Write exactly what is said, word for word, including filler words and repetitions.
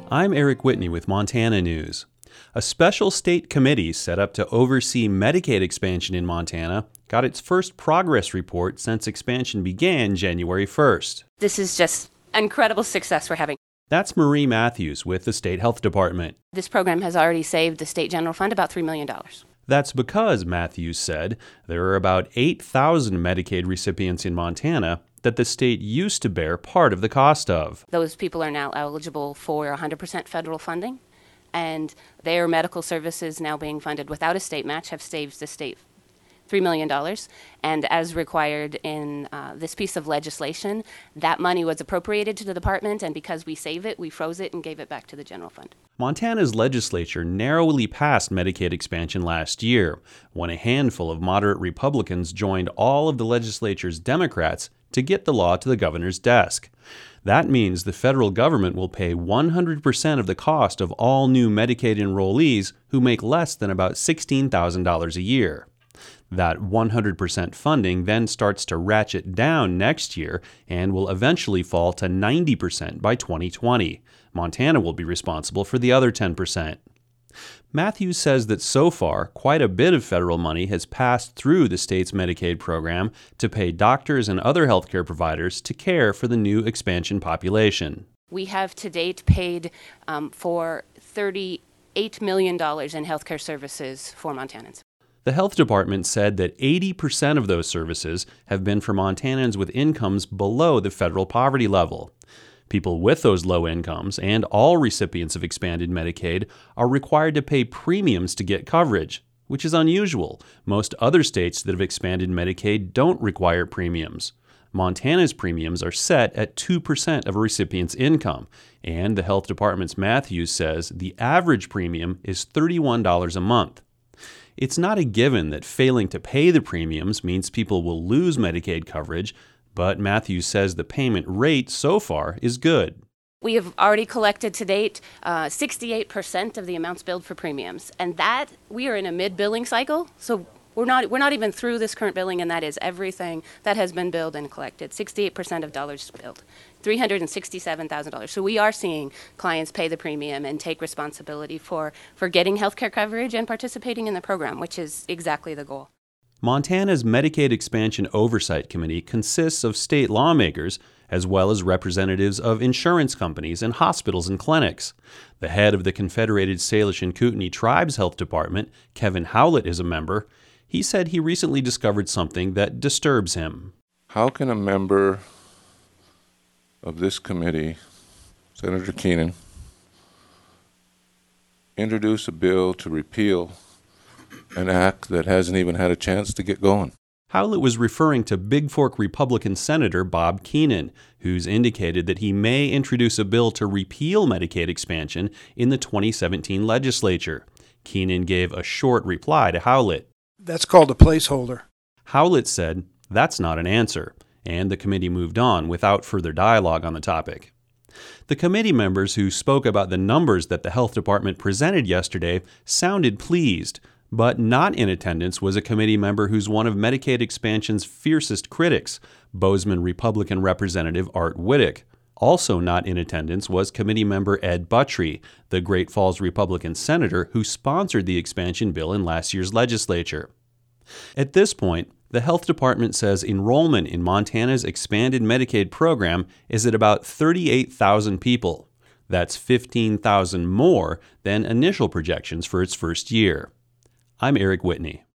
I'm Eric Whitney with Montana News. A special state committee set up to oversee Medicaid expansion in Montana got its first progress report since expansion began January first. This is just incredible success we're having. That's Marie Matthews with the State Health Department. This program has already saved the state general fund about three million dollars. That's because, Matthews said, there are about eight thousand Medicaid recipients in Montana that the state used to bear part of the cost of. Those people are now eligible for one hundred percent federal funding, and their medical services now being funded without a state match have saved the state three million dollars. And as required in uh, this piece of legislation, that money was appropriated to the department, and because we save it, we froze it and gave it back to the general fund. Montana's legislature narrowly passed Medicaid expansion last year, when a handful of moderate Republicans joined all of the legislature's Democrats to get the law to the governor's desk. That means the federal government will pay one hundred percent of the cost of all new Medicaid enrollees who make less than about sixteen thousand dollars a year. That one hundred percent funding then starts to ratchet down next year and will eventually fall to ninety percent by twenty twenty. Montana will be responsible for the other ten percent. Matthews says that so far, quite a bit of federal money has passed through the state's Medicaid program to pay doctors and other healthcare providers to care for the new expansion population. We have to date paid um, for thirty-eight million dollars in healthcare services for Montanans. The health department said that eighty percent of those services have been for Montanans with incomes below the federal poverty level. People with those low incomes and all recipients of expanded Medicaid are required to pay premiums to get coverage, which is unusual. Most other states that have expanded Medicaid don't require premiums. Montana's premiums are set at two percent of a recipient's income, and the health department's Matthews says the average premium is thirty-one dollars a month. It's not a given that failing to pay the premiums means people will lose Medicaid coverage, but Matthews says the payment rate so far is good. We have already collected to date uh, sixty-eight percent of the amounts billed for premiums, and that we are in a mid-billing cycle, so we're not we're not even through this current billing, and that is everything that has been billed and collected. sixty-eight percent of dollars billed, three hundred sixty-seven thousand dollars. So we are seeing clients pay the premium and take responsibility for, for getting health care coverage and participating in the program, which is exactly the goal. Montana's Medicaid Expansion Oversight Committee consists of state lawmakers as well as representatives of insurance companies and hospitals and clinics. The head of the Confederated Salish and Kootenai Tribes Health Department, Kevin Howlett, is a member. He said he recently discovered something that disturbs him. How can a member of this committee, Senator Keenan, introduce a bill to repeal an act that hasn't even had a chance to get going? Howlett was referring to Big Fork Republican Senator Bob Keenan, who's indicated that he may introduce a bill to repeal Medicaid expansion in the twenty seventeen legislature. Keenan gave a short reply to Howlett. That's called a placeholder. Howlett said that's not an answer, and the committee moved on without further dialogue on the topic. The committee members who spoke about the numbers that the health department presented yesterday sounded pleased, but not in attendance was a committee member who's one of Medicaid expansion's fiercest critics, Bozeman Republican Representative Art Wittick. Also not in attendance was committee member Ed Buttrey, the Great Falls Republican senator who sponsored the expansion bill in last year's legislature. At this point, the health department says enrollment in Montana's expanded Medicaid program is at about thirty-eight thousand people. That's fifteen thousand more than initial projections for its first year. I'm Eric Whitney.